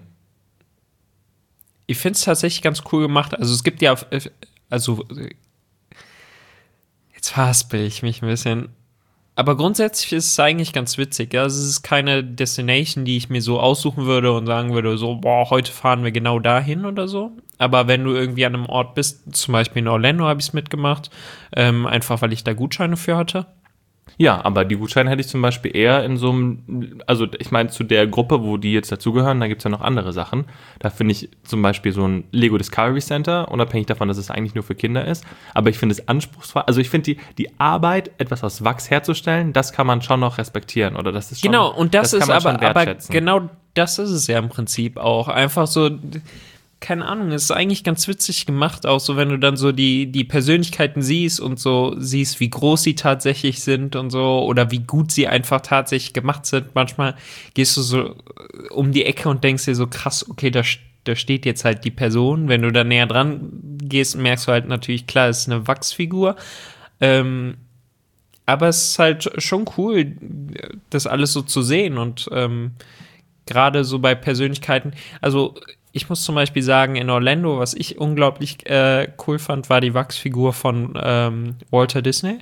ich finde es tatsächlich ganz cool gemacht. Also es gibt ja, äh, also, äh, jetzt verhaspel ich mich ein bisschen. Aber grundsätzlich ist es eigentlich ganz witzig. Ja? Also es ist keine Destination, die ich mir so aussuchen würde und sagen würde, so, boah, heute fahren wir genau dahin oder so. Aber wenn du irgendwie an einem Ort bist, zum Beispiel in Orlando habe ich es mitgemacht, ähm, einfach weil ich da Gutscheine für hatte. Ja, aber die Gutscheine hätte ich zum Beispiel eher in so einem, also ich meine zu der Gruppe, wo die jetzt dazugehören, da gibt es ja noch andere Sachen. Da finde ich zum Beispiel so ein Lego Discovery Center, unabhängig davon, dass es eigentlich nur für Kinder ist. Aber ich finde es anspruchsvoll, also ich finde die, die Arbeit, etwas aus Wachs herzustellen, das kann man schon noch respektieren. Oder das ist schon, Genau, und das, das ist kann man aber, schon aber wertschätzen. genau das ist es ja im Prinzip auch. Einfach so, keine Ahnung, es ist eigentlich ganz witzig gemacht, auch so, wenn du dann so die, die Persönlichkeiten siehst und so siehst, wie groß sie tatsächlich sind und so, oder wie gut sie einfach tatsächlich gemacht sind. Manchmal gehst du so um die Ecke und denkst dir so, krass, okay, da, da steht jetzt halt die Person. Wenn du da näher dran gehst, merkst du halt natürlich, klar, es ist eine Wachsfigur. Ähm, aber es ist halt schon cool, das alles so zu sehen und ähm, gerade so bei Persönlichkeiten, also ich muss zum Beispiel sagen, in Orlando, was ich unglaublich äh, cool fand, war die Wachsfigur von ähm, Walter Disney.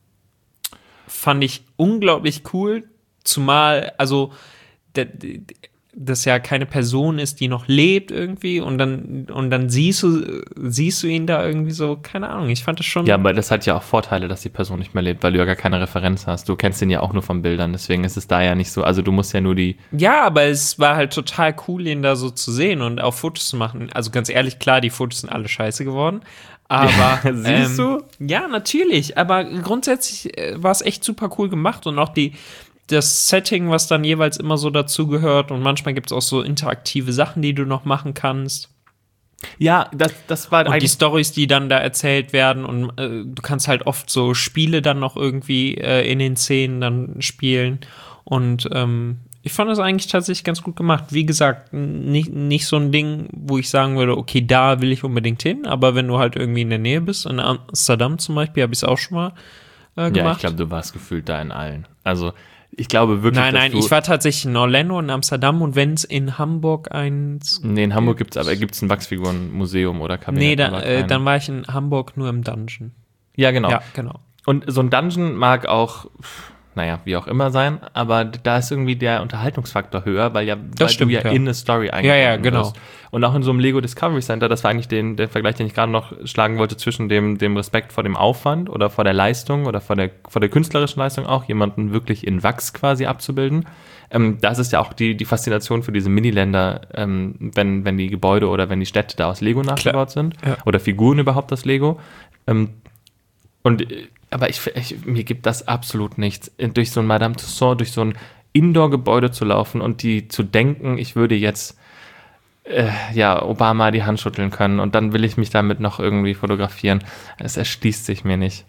Fand ich unglaublich cool, zumal, also der, der, das ja keine Person ist, die noch lebt irgendwie und dann, und dann siehst du, siehst du ihn da irgendwie so, keine Ahnung, ich fand das schon... Ja, aber das hat ja auch Vorteile, dass die Person nicht mehr lebt, weil du ja gar keine Referenz hast. Du kennst ihn ja auch nur von Bildern, deswegen ist es da ja nicht so, also du musst ja nur die... Ja, aber es war halt total cool, ihn da so zu sehen und auch Fotos zu machen. Also ganz ehrlich, klar, die Fotos sind alle scheiße geworden, aber... Siehst ähm, du? Ja, natürlich, aber grundsätzlich äh, war es echt super cool gemacht und auch die... das Setting, was dann jeweils immer so dazugehört und manchmal gibt es auch so interaktive Sachen, die du noch machen kannst. Ja, das, das war Und die eigentlich... Storys, die dann da erzählt werden und äh, du kannst halt oft so Spiele dann noch irgendwie äh, in den Szenen dann spielen und ähm, ich fand das eigentlich tatsächlich ganz gut gemacht. Wie gesagt, nicht, nicht so ein Ding, wo ich sagen würde, okay, da will ich unbedingt hin, aber wenn du halt irgendwie in der Nähe bist, in Amsterdam zum Beispiel, habe ich es auch schon mal äh, gemacht. Ja, ich glaube, du warst gefühlt da in allen. Also ich glaube wirklich, Nein, dass nein, du, ich war tatsächlich in Orlando und Amsterdam und wenn es in Hamburg eins... Nee, in Hamburg gibt es aber gibt's ein Wachsfigurenmuseum oder Kabinett. Nee, da, aber äh, kein- dann war ich in Hamburg nur im Dungeon. Ja, genau. Ja, genau. Und so ein Dungeon mag auch, naja, wie auch immer sein, aber da ist irgendwie der Unterhaltungsfaktor höher, weil ja weil stimmt, du ja, ja. in eine Story eingebunden Ja, ja, genau. wirst. Und auch in so einem Lego Discovery Center, das war eigentlich den, der Vergleich, den ich gerade noch schlagen wollte, zwischen dem, dem Respekt vor dem Aufwand oder vor der Leistung oder vor der, vor der künstlerischen Leistung auch, jemanden wirklich in Wachs quasi abzubilden. Ähm, das ist ja auch die, die Faszination für diese Miniländer, ähm, wenn, wenn die Gebäude oder wenn die Städte da aus Lego nachgebaut sind Ja. oder Figuren überhaupt aus Lego. Ähm, und äh, aber ich, ich, mir gibt das absolut nichts, durch so ein Madame Tussauds, durch so ein Indoor-Gebäude zu laufen und die zu denken, ich würde jetzt äh, ja, Obama die Hand schütteln können und dann will ich mich damit noch irgendwie fotografieren. Es erschließt sich mir nicht.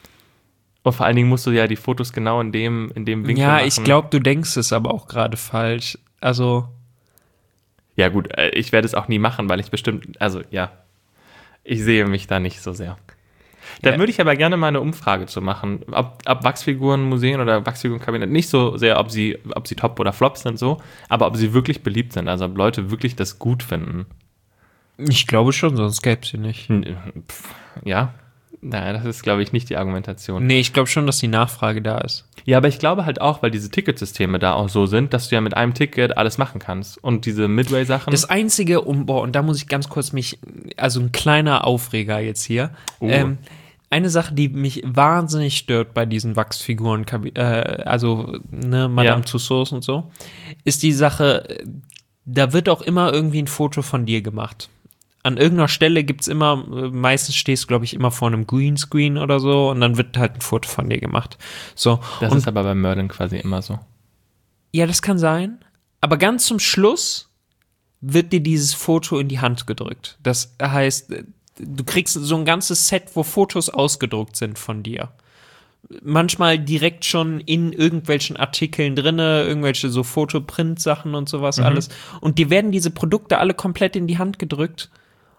Und vor allen Dingen musst du ja die Fotos genau in dem, in dem Winkel Ja, machen. ich glaube, du denkst es aber auch gerade falsch. Also, Ja gut, äh, ich werde es auch nie machen, weil ich bestimmt, also ja, ich sehe mich da nicht so sehr. Da Ja. würde ich aber gerne mal eine Umfrage zu machen, ob, ob Wachsfigurenmuseen oder Wachsfigurenkabinett, nicht so sehr, ob sie, ob sie top oder flop sind so, aber ob sie wirklich beliebt sind, also ob Leute wirklich das gut finden. ich glaube schon, sonst gäbe es sie nicht. Hm, pff, Ja, naja, das ist, glaube ich, nicht die Argumentation. Nee, ich glaube schon, dass die Nachfrage da ist. Ja, aber ich glaube halt auch, weil diese Ticketsysteme da auch so sind, dass du ja mit einem Ticket alles machen kannst. Und diese Midway-Sachen. Das einzige, um, boah, und da muss ich ganz kurz mich, also ein kleiner Aufreger jetzt hier. Oh. Ähm, eine Sache, die mich wahnsinnig stört bei diesen Wachsfiguren, äh, also ne, Madame Ja. Tussauds und so, ist die Sache, da wird auch immer irgendwie ein Foto von dir gemacht. An irgendeiner Stelle gibt's immer, äh, meistens stehst du, glaube ich, immer vor einem Greenscreen oder so und dann wird halt ein Foto von dir gemacht. So. Das und ist aber bei Merlin quasi immer so. ja, das kann sein. Aber ganz zum Schluss wird dir dieses Foto in die Hand gedrückt. Das heißt, du kriegst so ein ganzes Set, wo Fotos ausgedruckt sind von dir. Manchmal direkt schon in irgendwelchen Artikeln drinne, irgendwelche so Fotoprint-Sachen und sowas alles. Und dir werden diese Produkte alle komplett in die Hand gedrückt.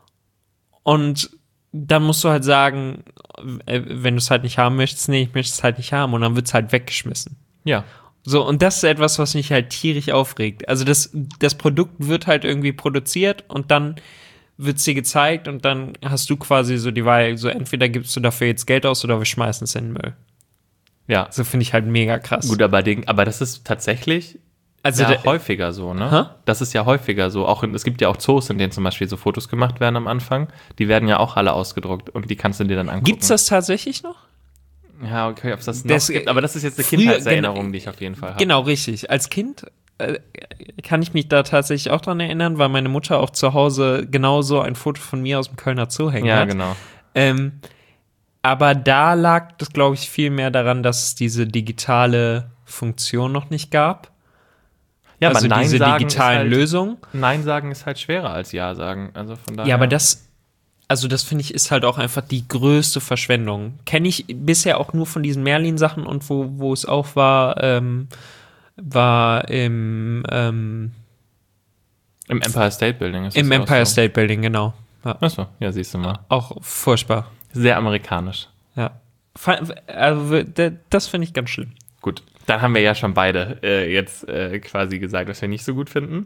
Und dann musst du halt sagen, äh, wenn du es halt nicht haben möchtest, nee, ich möchte es halt nicht haben. Und dann wird es halt weggeschmissen. Ja. So, und das ist etwas, was mich halt tierisch aufregt. Also das, das Produkt wird halt irgendwie produziert und dann wird es dir gezeigt und dann hast du quasi so die Wahl, so entweder gibst du dafür jetzt Geld aus oder wir schmeißen es in den Müll. Ja. So finde ich halt mega krass. Gut, aber, den, aber das ist tatsächlich also ja der, häufiger so, ne? Hä? Das ist ja häufiger so. Auch in, es gibt ja auch Zoos, in denen zum Beispiel so Fotos gemacht werden am Anfang. Die werden ja auch alle ausgedruckt und die kannst du dir dann angucken. gibt's das tatsächlich noch? Ja, okay, ob es das noch Das- gibt. Aber das ist jetzt eine früher- Kindheitserinnerung, genau- die ich auf jeden Fall habe. Genau, richtig. Als Kind äh, kann ich mich da tatsächlich auch dran erinnern, weil meine Mutter auch zu Hause genauso ein Foto von mir aus dem Kölner Zoo hängen Ja, hat. genau. Ähm, aber da lag das, glaube ich, viel mehr daran, dass es diese digitale Funktion noch nicht gab. Ja, also aber Nein diese sagen digitalen ist halt, Lösungen. Nein sagen ist halt schwerer als Ja sagen. Also von daher. Ja, aber das, also das finde ich, ist halt auch einfach die größte Verschwendung. Kenne ich bisher auch nur von diesen Merlin-Sachen und wo, wo es auch war, ähm, war im, ähm, Im Empire State Building ist im das ja Empire auch so. State Building, genau. Ja, Achso, ja, siehst du mal. auch furchtbar. Sehr amerikanisch. Ja. Fa- Also, d- das finde ich ganz schlimm. Gut, dann haben wir ja schon beide äh, jetzt äh, quasi gesagt, was wir nicht so gut finden.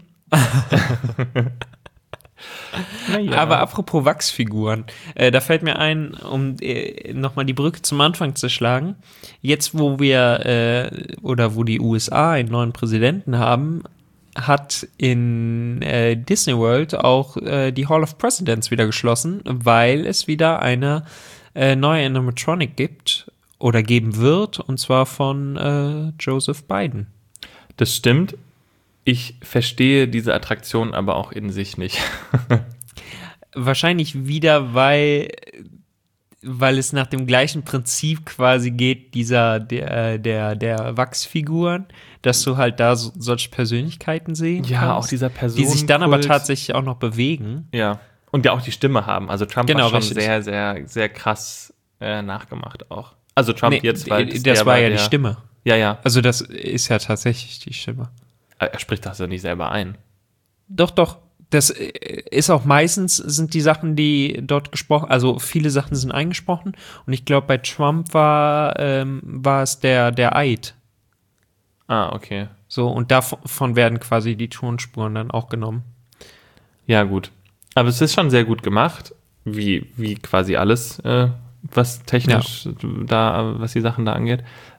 Naja. Aber apropos Wachsfiguren, äh, da fällt mir ein, um äh, nochmal die Brücke zum Anfang zu schlagen, jetzt wo wir, äh, oder wo die U S A einen neuen Präsidenten haben, hat in äh, Disney World auch äh, die Hall of Presidents wieder geschlossen, weil es wieder eine äh, neue Animatronic gibt oder geben wird, und zwar von äh, Joseph Biden. Das stimmt. Ich verstehe diese Attraktion aber auch in sich nicht. Wahrscheinlich wieder, weil, weil es nach dem gleichen Prinzip quasi geht, dieser, der, der, der Wachsfiguren, dass du halt da so, solche Persönlichkeiten sehen Ja, kannst, auch dieser Person. die sich dann aber tatsächlich auch noch bewegen. Ja. Und ja auch die Stimme haben. Also Trump Genau, war schon richtig. sehr, sehr, sehr krass äh, nachgemacht auch. Also Trump Nee, jetzt, weil das der war ja der, die Stimme. Ja, ja. Also das ist ja tatsächlich die Stimme. Er spricht das ja nicht selber ein. Doch, doch. Das ist auch meistens, sind die Sachen, die dort gesprochen, also viele Sachen sind eingesprochen. Und ich glaube, bei Trump war, ähm, war es der, der Eid. Ah, okay. So, und davon werden quasi die Tonspuren dann auch genommen. Ja, gut. Aber es ist schon sehr gut gemacht, wie, wie quasi alles, äh, was technisch da, was die Sachen da angeht.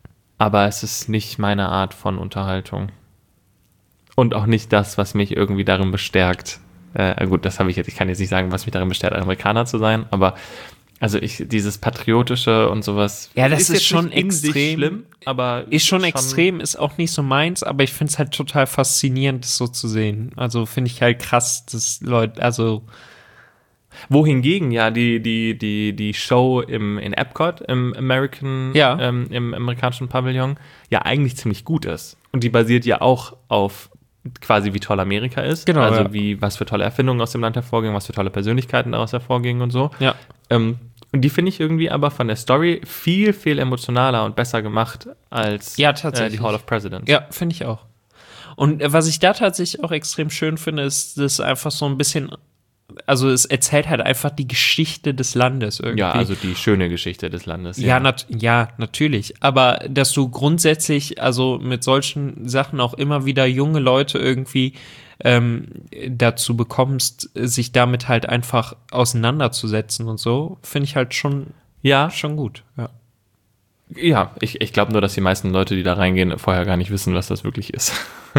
aber es ist nicht meine Art von Unterhaltung. Und auch nicht das, was mich irgendwie darin bestärkt. Äh, gut, das habe ich jetzt, ich kann jetzt nicht sagen, was mich darin bestärkt, Amerikaner zu sein, aber also ich, dieses Patriotische und sowas. Ja, das ist, jetzt schon nicht in sich extrem. schlimm, aber. Ist schon extrem, ist auch nicht so meins, aber ich finde es halt total faszinierend, das so zu sehen. Also finde ich halt krass, dass Leute, also. Wohingegen ja die, die, die, die Show im, in Epcot, im American, Ja. ähm, im amerikanischen Pavillon, ja eigentlich ziemlich gut ist. Und die basiert ja auch auf quasi wie toll Amerika ist. Genau, Also ja. wie, was für tolle Erfindungen aus dem Land hervorgehen, was für tolle Persönlichkeiten daraus hervorgehen und so. Ja. Ähm, und die finde ich irgendwie aber von der Story viel, viel emotionaler und besser gemacht als Ja, äh, tatsächlich. die Hall of Presidents. Ja, finde ich auch. Und äh, was ich da tatsächlich auch extrem schön finde, ist, dass einfach so ein bisschen, also es erzählt halt einfach die Geschichte des Landes irgendwie. Ja, also die schöne Geschichte des Landes. Ja, nat- ja, natürlich. Aber dass du grundsätzlich, also mit solchen Sachen auch immer wieder junge Leute irgendwie ähm, dazu bekommst, sich damit halt einfach auseinanderzusetzen und so, finde ich halt schon, Ja, schon gut. Ja. ja ich, ich glaube nur, dass die meisten Leute, die da reingehen, vorher gar nicht wissen, was das wirklich ist.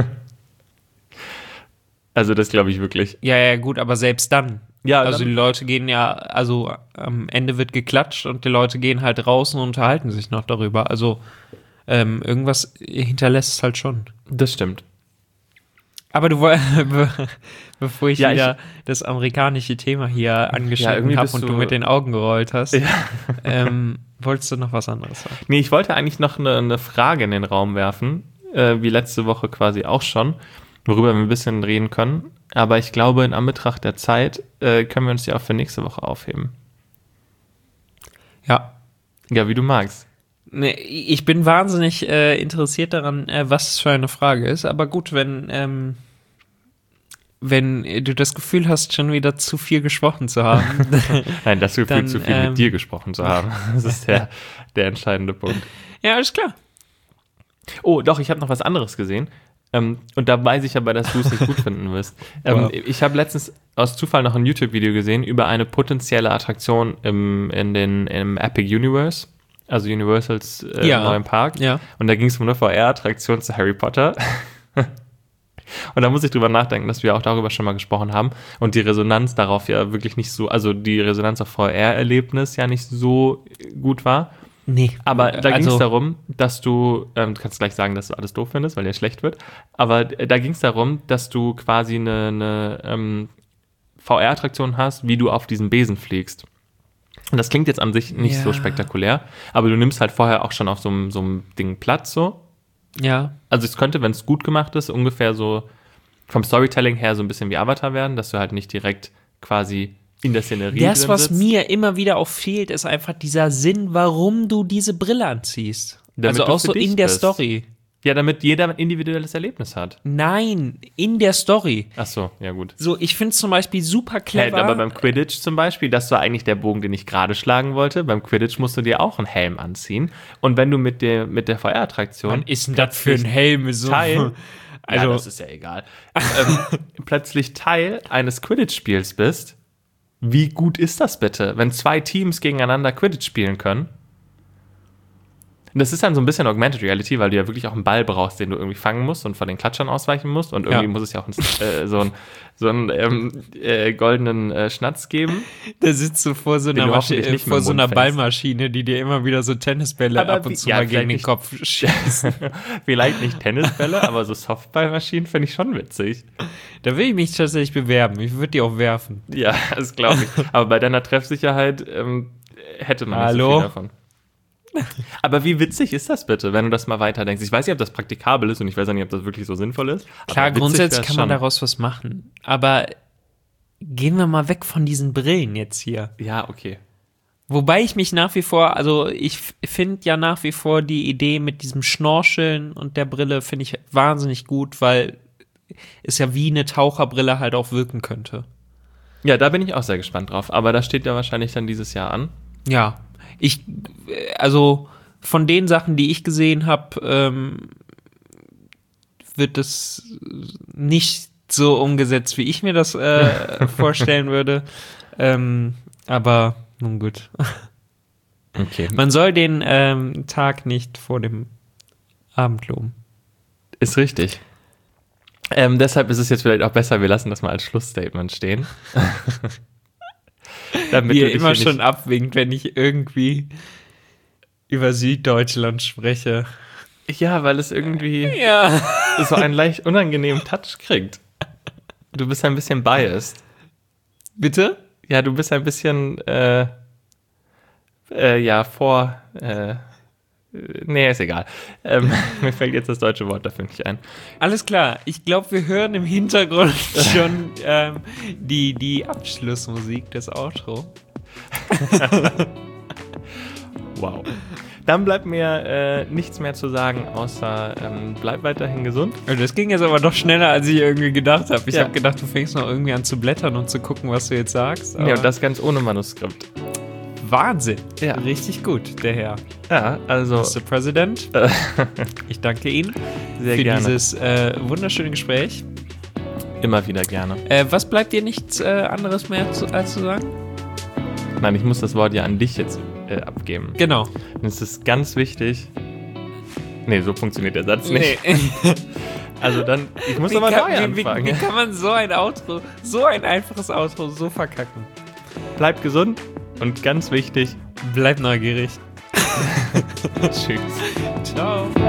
Also das glaube ich wirklich. Ja, ja, gut, aber selbst dann. Ja, also dann- die Leute gehen ja, also am Ende wird geklatscht und die Leute gehen halt raus und unterhalten sich noch darüber. Also ähm, irgendwas hinterlässt es halt schon. Das stimmt. Aber du woll- be bevor ich Ja, ich- wieder das amerikanische Thema hier Ja, angeschnitten irgendwie habe bist und du du- mit den Augen gerollt hast, Ja. ähm, wolltest du noch was anderes sagen? Nee, ich wollte eigentlich noch eine, eine Frage in den Raum werfen, äh, wie letzte Woche quasi auch schon, worüber wir ein bisschen reden können. Aber ich glaube, in Anbetracht der Zeit äh, können wir uns die auch für nächste Woche aufheben. Ja. Ja, wie du magst. Nee, ich bin wahnsinnig äh, interessiert daran, äh, was es für eine Frage ist. Aber gut, wenn, ähm, wenn du das Gefühl hast, schon wieder zu viel gesprochen zu haben. Nein, das Gefühl, Dann, zu viel ähm, mit dir gesprochen zu haben. Das ist der, der entscheidende Punkt. Ja, alles klar. Oh, doch, ich habe noch was anderes gesehen. Ähm, und da weiß ich aber, dass du es nicht gut finden wirst. Ähm, Wow. Ich habe letztens aus Zufall noch ein YouTube-Video gesehen über eine potenzielle Attraktion im, in den, im Epic Universe, also Universals äh, Ja. neuen Park. Ja. Und da ging es um eine V R-Attraktion zu Harry Potter. Und da muss ich drüber nachdenken, dass wir auch darüber schon mal gesprochen haben und die Resonanz darauf ja wirklich nicht so, also die Resonanz auf V R-Erlebnis ja nicht so gut war. Nee. Aber da ging es also, darum, dass du, ähm, du kannst gleich sagen, dass du alles doof findest, weil der schlecht wird, aber da ging es darum, dass du quasi eine, eine ähm, V R-Attraktion hast, wie du auf diesen Besen fliegst. Und das klingt jetzt an sich nicht Ja. so spektakulär, aber du nimmst halt vorher auch schon auf so einem, so einem Ding Platz so. Ja. Also es könnte, wenn es gut gemacht ist, ungefähr so vom Storytelling her so ein bisschen wie Avatar werden, dass du halt nicht direkt quasi in der Szenerie Das, drin was sitzt. mir immer wieder auch fehlt, ist einfach dieser Sinn, warum du diese Brille anziehst. Damit also du auch für so dich in der bist. Story. Ja, damit jeder ein individuelles Erlebnis hat. Nein, in der Story. Ach so, ja gut. So, ich finde es zum Beispiel super Hey, clever. aber beim Quidditch zum Beispiel, das war eigentlich der Bogen, den ich gerade schlagen wollte. Beim Quidditch musst du dir auch einen Helm anziehen. Und wenn du mit der, mit der V R-Attraktion Was ist denn das für ein Helm? So? Teil, Also- ja, das ist ja egal, ähm, plötzlich Teil eines Quidditch-Spiels bist, wie gut ist das bitte, wenn zwei Teams gegeneinander Quidditch spielen können? Und das ist dann so ein bisschen Augmented Reality, weil du ja wirklich auch einen Ball brauchst, den du irgendwie fangen musst und von den Klatschern ausweichen musst. Und irgendwie Ja. muss es ja auch einen, äh, so einen, so einen ähm, äh, goldenen äh, Schnatz geben. Da sitzt du vor so einer, Den du Maschi hoffentlich nicht vor mit dem so einer Mund fängst. Ballmaschine, die dir immer wieder so Tennisbälle Aber ab und wie- zu ja, mal gegen vielleicht den nicht- Kopf schießt. Vielleicht nicht Tennisbälle, aber so Softballmaschinen finde ich schon witzig. Da will ich mich tatsächlich bewerben. Ich würde die auch werfen. Ja, das glaube ich. Aber bei deiner Treffsicherheit ähm, hätte man nicht so Hallo? viel davon. Aber wie witzig ist das bitte, wenn du das mal weiterdenkst? Ich weiß nicht, ob das praktikabel ist und ich weiß auch nicht, ob das wirklich so sinnvoll ist. Klar, aber witzig grundsätzlich wär's kann man schon. daraus was machen. Aber gehen wir mal weg von diesen Brillen jetzt hier. Ja, okay. Wobei ich mich nach wie vor, also ich finde ja nach wie vor die Idee mit diesem Schnorcheln und der Brille finde ich wahnsinnig gut, weil es ja wie eine Taucherbrille halt auch wirken könnte. Ja, da bin ich auch sehr gespannt drauf. Aber das steht ja wahrscheinlich dann dieses Jahr an. Ja, ich, also von den Sachen, die ich gesehen habe, ähm, wird es nicht so umgesetzt, wie ich mir das äh, vorstellen würde. Ähm, aber nun gut. Okay. Man soll den ähm, Tag nicht vor dem Abendloben. Ist richtig. Ähm, deshalb ist es jetzt vielleicht auch besser, wir lassen das mal als Schlussstatement stehen. Damit Wie du er dich immer hier schon nicht- abwinkt, wenn ich irgendwie über Süddeutschland spreche. Ja, weil es irgendwie Ja. so einen leicht unangenehmen Touch kriegt. Du bist ein bisschen biased. Bitte? Ja, du bist ein bisschen, äh, äh, ja, vor, äh, nee, ist egal. Ähm, mir fällt jetzt das deutsche Wort dafür nicht ein. Alles klar. Ich glaube, wir hören im Hintergrund schon ähm, die, die Abschlussmusik des Outro. Wow. Dann bleibt mir äh, nichts mehr zu sagen, außer ähm, bleib weiterhin gesund. Und das ging jetzt aber doch schneller, als ich irgendwie gedacht habe. Ich Ja. habe gedacht, du fängst noch irgendwie an zu blättern und zu gucken, was du jetzt sagst. Ja, und das ganz ohne Manuskript. Wahnsinn. Ja. Richtig gut, der Herr. Ja, also Mister President, ich danke Ihnen sehr für gerne. dieses äh, wunderschöne Gespräch. Immer wieder gerne. Äh, was bleibt dir nichts äh, anderes mehr zu, als zu sagen? Nein, ich muss das Wort ja an dich jetzt äh, abgeben. Genau. Und es ist ganz wichtig. Nee, so funktioniert der Satz nicht. Nee. Also dann, ich muss Wie aber kann, neu wie, wie, anfangen. wie kann man so ein Outro, so ein einfaches Outro so verkacken? Bleib gesund und ganz wichtig, Bleib neugierig. tschüss. Ciao.